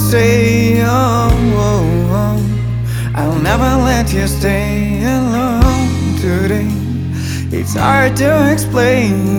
say, I'll never let you stay alone today. It's hard to explain,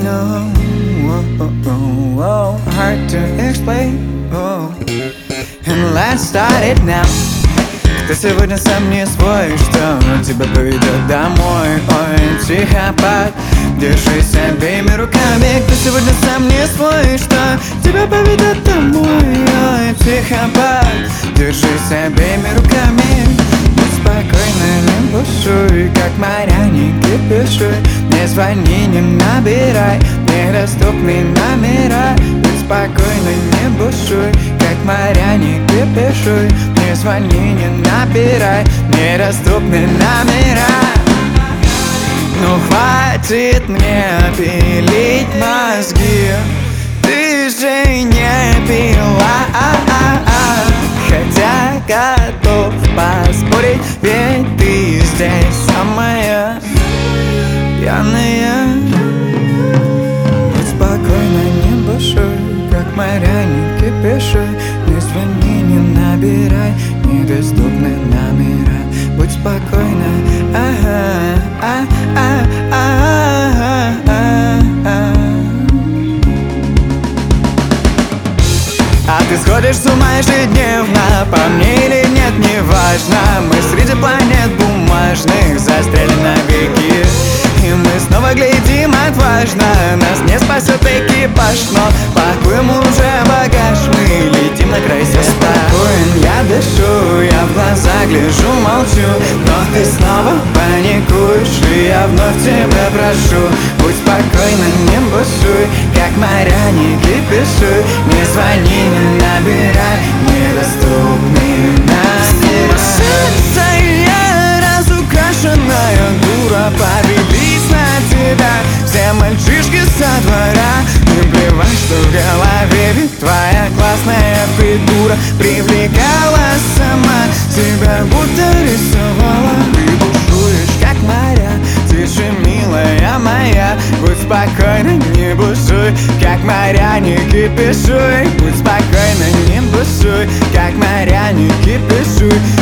hard to explain, And let's start it now. Ты сегодня сам не свой, что тебя поведет домой. Ой, психопат, держись обеими руками. Ты сегодня сам не свой, что тебя поведет домой. Ой, психопат, держись обеими руками. Будь спокойна, не бушуй, как моря, не кипишуй. Не звони, не набирай недоступные номера. Будь спокойна, не бушуй, как моря, не кипишуй. Не звони, не набирай недоступные номера. Ну хватит мне пилить мозги, ты же не пила, хотя готов поспорить, ведь ты здесь самая пьяная. Будь спокойна, не бушуй, как моря, не кипишуй. Не звони, не набирай недоступные номера. Будь спокойна, А ты сходишь с ума ежедневно, по мне или нет, неважно. Мы среди планет бумажных застряли навеки, и мы снова глядим отважно. Нас не спасет экипаж, но пакуем уже багаж. Мы летим на край света. Спокоен, я дышу, я в глаза гляжу, молчу. Но ты снова паникуешь, и я вновь тебя прошу. Будь спокойна, не бушуй, как моря, не кипишуй. Не звони, не набирай недоступные номера. Сумасшедшая, разукрашенная дура, повелись на тебя все мальчишки со двора. Не плевать, что в голове, ведь твоя классная фигура привлекала сама, тебя будто рисовала. Ты бушуешь, как моря, тише, милая моя. Будь спокойна, не бушуй, как моря, не кипишуй. Будь спокойна, не бушуй, как моря, не кипишуй.